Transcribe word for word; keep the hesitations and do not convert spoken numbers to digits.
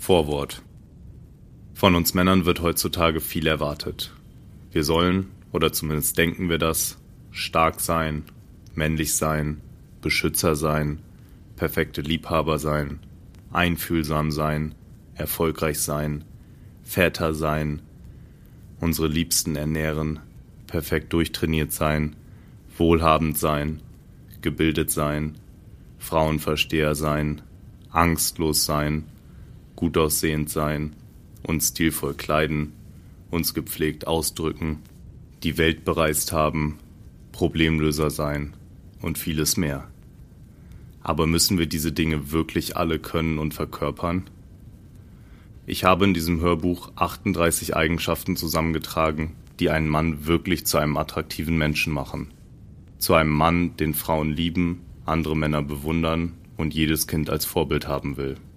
Vorwort. Von uns Männern wird heutzutage viel erwartet. Wir sollen, oder zumindest denken wir das, stark sein, männlich sein, Beschützer sein, perfekte Liebhaber sein, einfühlsam sein, erfolgreich sein, Väter sein, unsere Liebsten ernähren, perfekt durchtrainiert sein, wohlhabend sein, gebildet sein, Frauenversteher sein, angstlos sein, gut aussehend sein, uns stilvoll kleiden, uns gepflegt ausdrücken, die Welt bereist haben, Problemlöser sein und vieles mehr. Aber müssen wir diese Dinge wirklich alle können und verkörpern? Ich habe in diesem Hörbuch achtunddreißig Eigenschaften zusammengetragen, die einen Mann wirklich zu einem attraktiven Menschen machen. Zu einem Mann, den Frauen lieben, andere Männer bewundern und jedes Kind als Vorbild haben will.